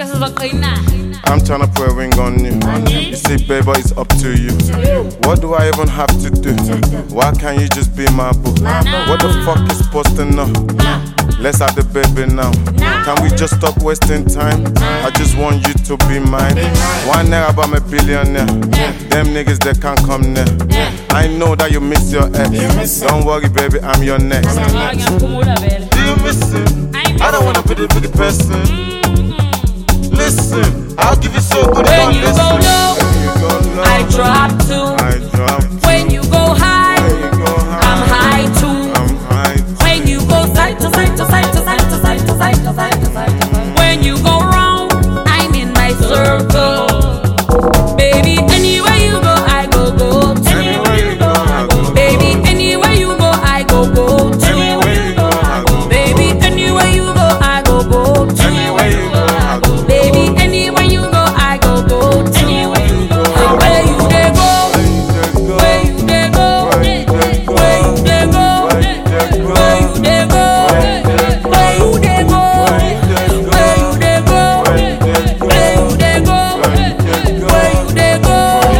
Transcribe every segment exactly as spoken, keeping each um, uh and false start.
I'm tryna put a ring on you. You see, baby, it's up to you. What do I even have to do? Why can't you just be my boo? What the fuck is supposed to know? Let's have the baby now. Can we just stop wasting time? I just want you to be mine. One night about a billionaire. Them niggas they can't come near. I know that you miss your ex. Don't worry, baby, I'm your next. Do you miss him? I don't wanna be the big person. Listen, I'll give you so good. When you go low, I drop too. When you go high, I'm high too. When you go side to side to side to side to side to side to side to side. When you go round, I'm in my circle. Baby, anywhere you go, I go go. Anywhere you go, I go. Baby, anywhere you go, I go go. Anywhere you go, I go. Baby, anywhere you go, I go go. Anywhere you go, I go. Baby, anywhere you go, I go go. Anywhere you go, I go. Where you they go? Where you they go? Where you they go? Where you they go? Where you they go? Where you they go? Where you they go? Where you they go? Where you they go? Where you they go?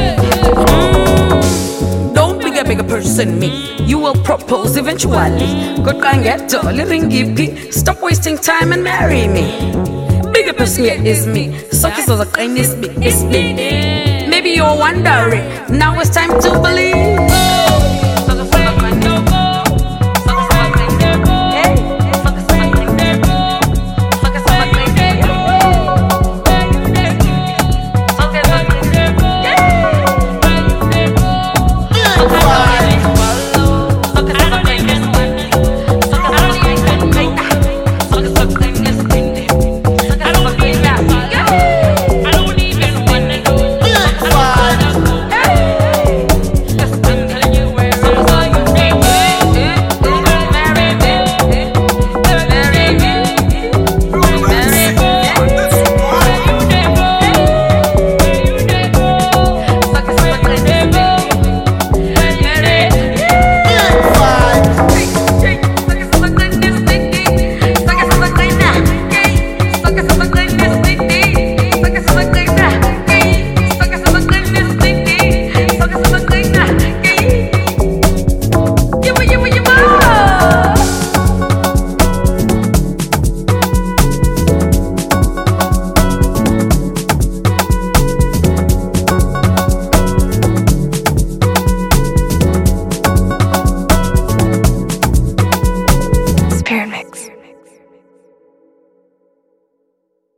Don't be a bigger person me. You will propose eventually. Good guy and get dolly ring give key. Stop wasting time and marry me. Bigger person here is me. So this was a kindness me. It's me. Maybe you're wondering. Now it's time to believe.